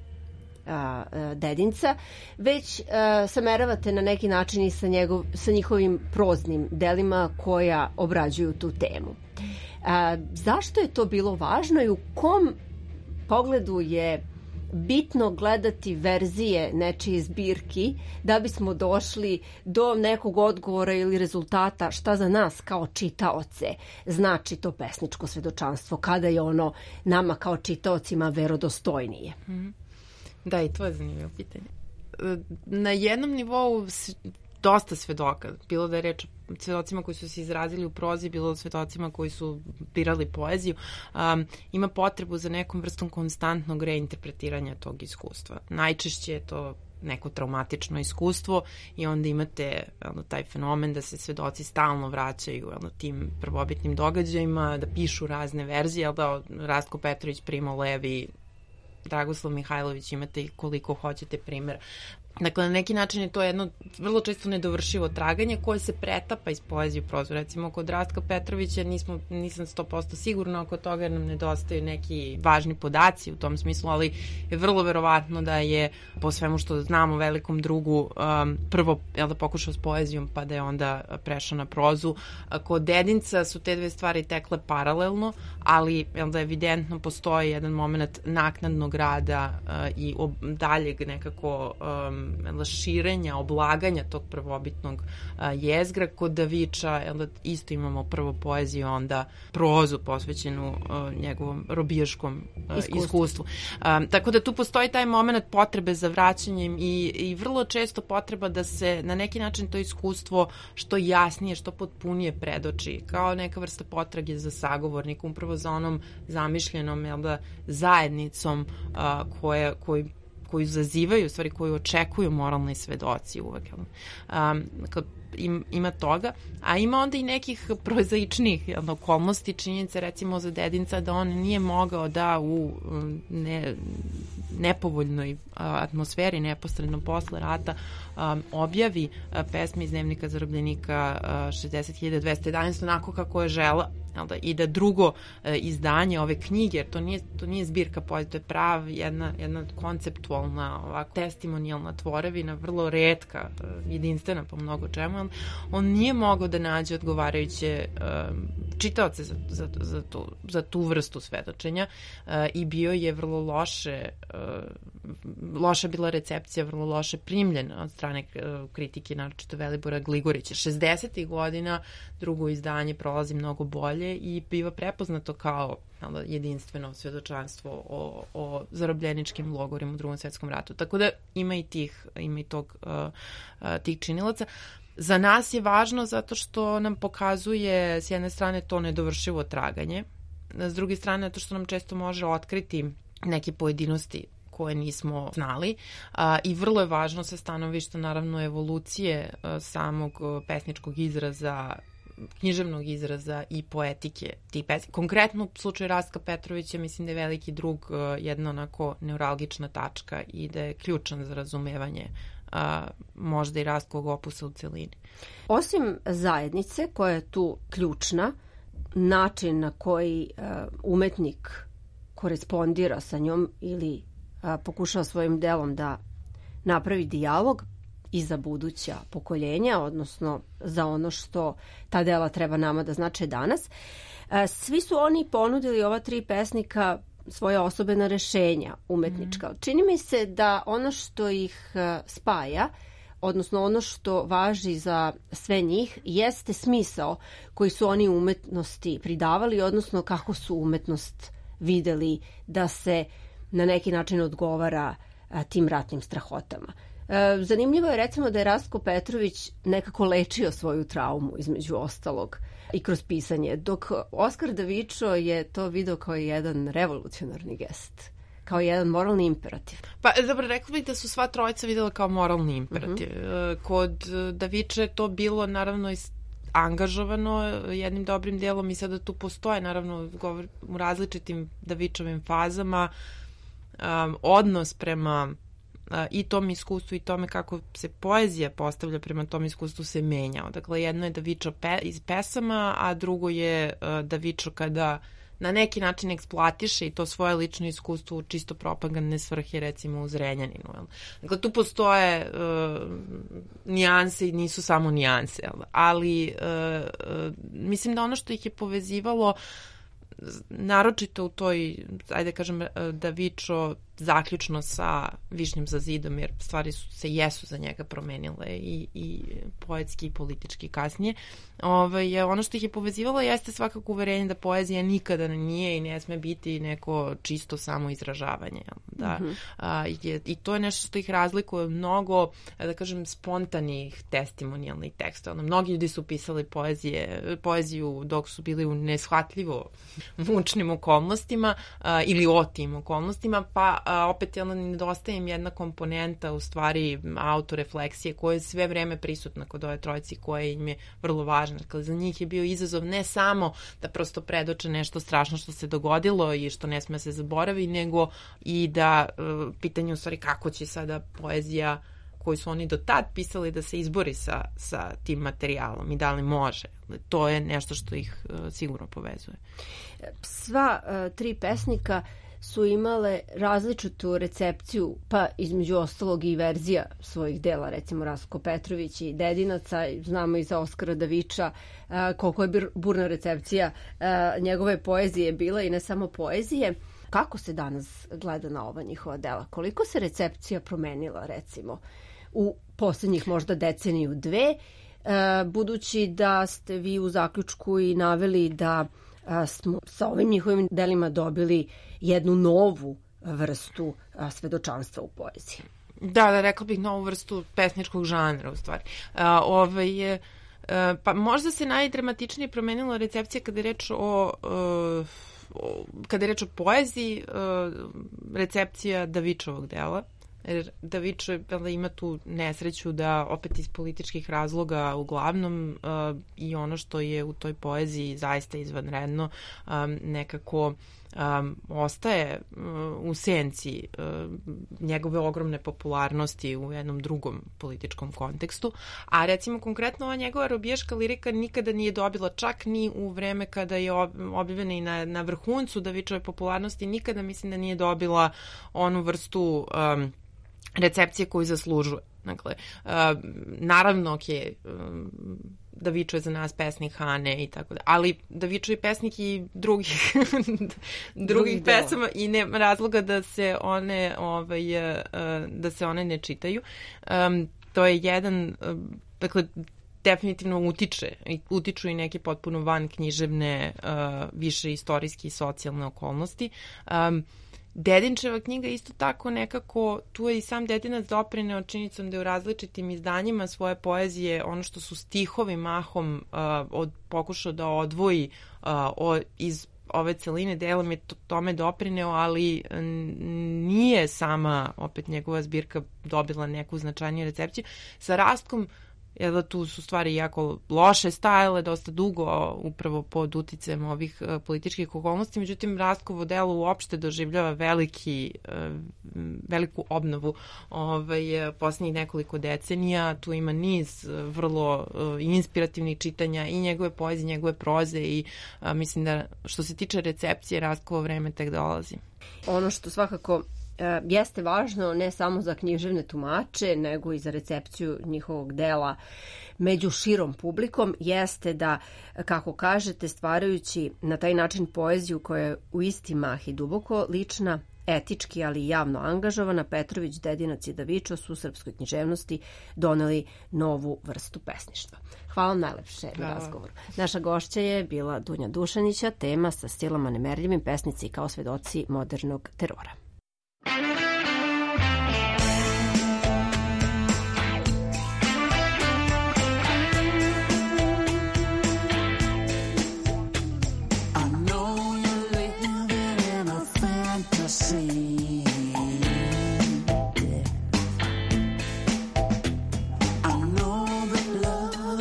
[SPEAKER 3] Dedinca, već sameravate na neki način i sa njihovim proznim delima koja obrađuju tu temu. Zašto je to bilo važno i u kom pogledu je bitno gledati verzije nečije zbirki da bismo došli do nekog odgovora ili rezultata šta za nas kao čitaoce znači to pesničko svedočanstvo, kada je ono nama kao čitaocima verodostojnije?
[SPEAKER 14] Da, i to je zanimljivo pitanje. Na jednom nivou dosta svedoka, bilo da je reč o svedocima koji su se izrazili u prozi, bilo o svedocima koji su birali poeziju, ima potrebu za nekom vrstom konstantnog reinterpretiranja tog iskustva. Najčešće je to neko traumatično iskustvo i onda imate taj fenomen da se svedoci stalno vraćaju tim prvobitnim događajima, da pišu razne verzije, da Rastko Petrović, Primo Levi, Dragoslav Mihajlović, imate i koliko hoćete primjer. Dakle, na neki način je to jedno vrlo često nedovršivo traganje koje se pretapa iz poezije u prozu. Recimo, kod Rastka Petrovića nisam 100% sigurna oko toga jer nam nedostaju neki važni podaci u tom smislu, ali je vrlo verovatno da je, po svemu što znamo, Velikom drugu prvo pokušao s poezijom pa da je onda prešao na prozu. Kod Dedinca su te dve stvari tekle paralelno, ali evidentno postoji jedan moment naknadnog rada i daljeg nekako širenja, oblaganja tog prvobitnog jezgra. Kod Daviča isto imamo prvo poeziju, onda prozu posvećenu njegovom robijaškom iskustvu. Tako da tu postoji taj moment potrebe za vraćanjem i vrlo često potreba da se na neki način to iskustvo što jasnije, što potpunije predoči, kao neka vrsta potrage za sagovornikom, upravo za onom zamišljenom zajednicom koju zazivaju, stvari koju očekuju moralni svedoci uvek. Ima toga, a ima onda i nekih prozaičnih okolnosti, činjenice recimo za Dedinca da on nije mogao da u nepovoljnoj atmosferi neposredno posle rata objavi pesme iz Dnevnika zarobljenika 60.211 onako kako je žela, i da drugo izdanje ove knjige, jer to nije zbirka poezije, to je jedna konceptualna, ovako testimonijalna tvorevina, vrlo retka, jedinstvena po mnogo čemu, on nije mogao da nađe odgovarajuće čitaoce za tu vrstu svedočenja i bio je vrlo loša bila recepcija, vrlo loše primljena od strane kritike, naročito Velibora Gligorića. 60. godina drugo izdanje prolazi mnogo bolje i biva prepoznato kao jedinstveno svedočanstvo o zarobljeničkim logorima u Drugom svetskom ratu. Tako da ima i tih činilaca. Za nas je važno zato što nam pokazuje s jedne strane to nedovršivo traganje, s druge strane zato što nam često može otkriti neke pojedinosti koje nismo znali i vrlo je važno sa stanovišta naravno evolucije samog pesničkog izraza, književnog izraza i poetike tih pesnika. Konkretno u slučaju Rastka Petrovića mislim da je Veliki drug jedna onako neuralgična tačka i da je ključan za razumevanje možda i Rastkovog opusa u celini.
[SPEAKER 3] Osim zajednice koja je tu ključna, način na koji umetnik korespondira sa njom ili pokušava svojim delom da napravi dijalog i za buduća pokoljenja, odnosno za ono što ta dela treba nama da znače danas. Svi su oni ponudili, ova 3 pesnika, svoje osobena rešenja umetnička. Čini mi se da ono što ih spaja, odnosno ono što važi za sve njih, jeste smisao koji su oni umetnosti pridavali, odnosno kako su umetnost videli da se na neki način odgovara tim ratnim strahotama. Zanimljivo je recimo da je Rastko Petrović nekako lečio svoju traumu između ostalog i kroz pisanje, dok Oskar Davičo je to video kao jedan revolucionarni gest, kao jedan moralni imperativ.
[SPEAKER 14] Pa dobro, rekla bih da su sva trojica videla kao moralni imperativ. Kod Daviča je to bilo naravno angažovano jednim dobrim dijelom i sada tu postoje naravno u različitim Davičovim fazama odnos prema i tom iskustvu i tome kako se poezija postavlja prema tom iskustvu se menjao. Dakle, jedno je Davičo iz pesama, a drugo je Davičo kada na neki način eksploatiše i to svoje lično iskustvo u čisto propagandne svrhe, recimo u Zrenjaninu. Dakle, tu postoje nijanse i nisu samo nijanse, ali mislim da ono što ih je povezivalo naročito u toj, ajde kažem, Davičo zaključno sa Višnjom za zidom, jer stvari jesu za njega promenile i poetski i politički kasnije. Ono što ih je povezivalo jeste svakako uverenje da poezija nikada nije i ne sme biti neko čisto samo izražavanje. I to je nešto što ih razlikuje mnogo, da kažem, spontanih testimonijalnih teksta. Mnogi ljudi su pisali poeziju dok su bili u neshvatljivo mučnim okolnostima ili o tim okolnostima, pa opet nedostaje im jedna komponenta u stvari autorefleksije koja je sve vreme prisutna kod ove trojici koja im je vrlo važna. Dakle, za njih je bio izazov ne samo da prosto predoče nešto strašno što se dogodilo i što ne sme se zaboravi, nego i da pitanje u stvari kako će sada poezija koju su oni do tad pisali da se izbori sa tim materijalom i da li može. To je nešto što ih sigurno povezuje.
[SPEAKER 3] Sva tri pesnika su imale različitu recepciju, pa između ostalog i verzija svojih dela, recimo Rastko Petrović i Dedinaca, znamo i za Oskara Daviča koliko je burna recepcija njegove poezije bila i ne samo poezije. Kako se danas gleda na ova njihova dela? Koliko se recepcija promenila, recimo, u posljednjih možda deceniju dve, budući da ste vi u zaključku i naveli da smo sa ovim njihovim delima dobili jednu novu vrstu svedočanstva u poeziji.
[SPEAKER 14] Da, rekla bih novu vrstu pesničkog žanra u stvari. Pa možda se najdramatičnije promenila recepcija kada je reč o poeziji, recepcija Davičovog dela. Jer Davičo ima tu nesreću da opet iz političkih razloga uglavnom i ono što je u toj poeziji zaista izvanredno nekako ostaje u senci njegove ogromne popularnosti u jednom drugom političkom kontekstu, a recimo konkretno ova njegova robijaška lirika nikada nije dobila, čak ni u vreme kada je objavljena i na vrhuncu Davičove popularnosti, nikada mislim da nije dobila onu vrstu recepcije koju zaslužuje. Dakle, naravno, Davičo je za nas pesnik Hane i tako da, ali Davičo je pesnik i drugih pesama i nema razloga da se one ne čitaju. To je jedan, dakle, definitivno utiču i neke potpuno van književne, više istorijske i socijalne okolnosti. Dedinčeva knjiga isto tako nekako, tu je i sam Dedinac doprineo činjenicom da je u različitim izdanjima svoje poezije, ono što su stihovi mahom pokušao da odvoji iz ove celine, delom je tome doprineo, ali nije sama opet njegova zbirka dobila neku značajniju recepciju. Sa Rastkom tu su stvari jako loše stajale, dosta dugo upravo pod uticajem ovih političkih okolnosti, međutim Rastkovo delo uopšte doživljava veliku obnovu posljednjih nekoliko decenija. Tu ima niz vrlo inspirativnih čitanja i njegove poezije, njegove proze i mislim da što se tiče recepcije Rastkovo vreme tek dolazi.
[SPEAKER 3] Ono što svakako jeste važno ne samo za književne tumače, nego i za recepciju njihovog dela među širom publikom, jeste da, kako kažete, stvarajući na taj način poeziju koja je u isti mah i duboko lična, etički, ali i javno angažovana, Petrović, Dedinac i Davičo su u srpskoj književnosti doneli novu vrstu pesništva. Hvala vam najlepše na razgovoru. Naša gošća je bila Dunja Dušanića, tema sa stilama nemerljivim, pesnici kao svedoci modernog terora.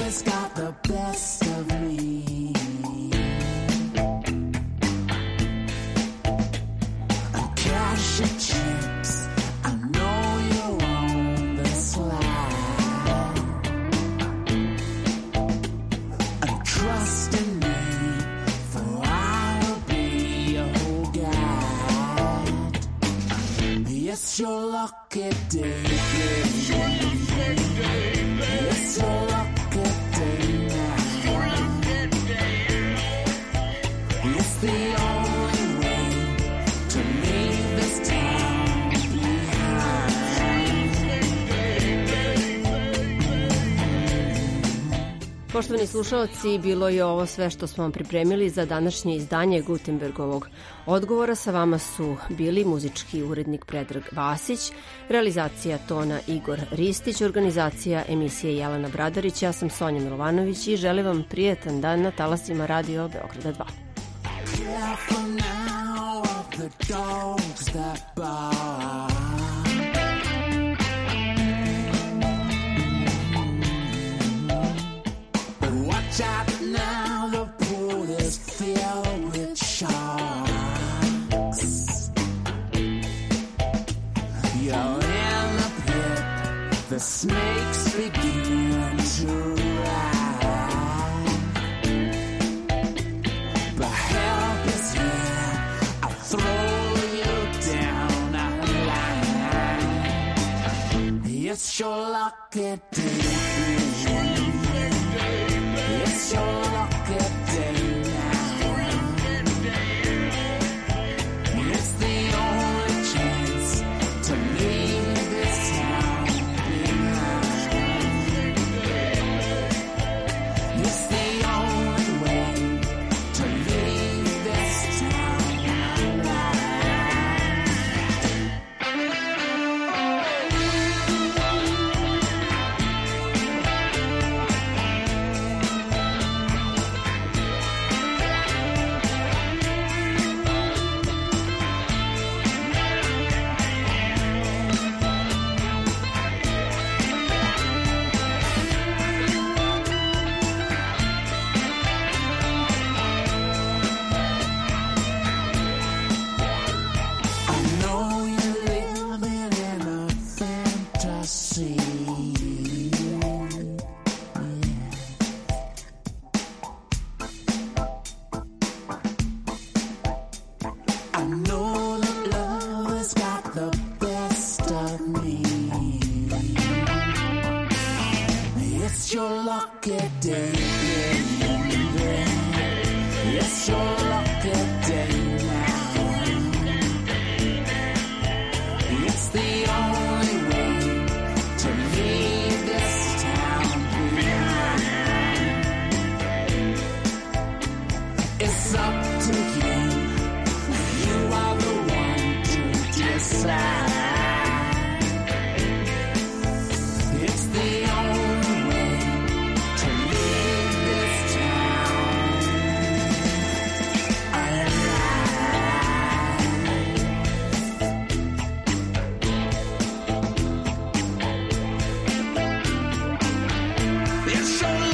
[SPEAKER 8] always got the best of me. And cash your chips, I know you're on the slide. And trust in me, for I will be your whole guide. Yes, your lucky day, baby. Yes, your lucky day now. It's the only way to leave this town behind.
[SPEAKER 3] Poštovani slušalci, bilo je ovo sve što smo vam pripremili za današnje izdanje Gutenbergovog odgovora. Sa vama su bili muzički urednik Predrag Vasić, realizacija tona Igor Ristić, organizacija emisije Jelena Bradarić. Ja sam Sonja Milovanović i želim vam prijetan dan na talasima Radio Beograda 2.
[SPEAKER 8] Careful now of the dogs that bark. But watch out now, the pool is filled with sharks. You're in the pit, the snakes begin to rise. But help is here, I'll throw you down a line. It's your lucky day. It's your lucky day now. It's the only chance to leave this town behind. It's the only way to leave this town I know you're living in a fantasy. I know that love has got the best of me. It's your lucky day, baby. It's your lucky day now. It's the only way to leave this town behind. It's up to you. You are the one to decide. It's the only way to leave this town alive. It's your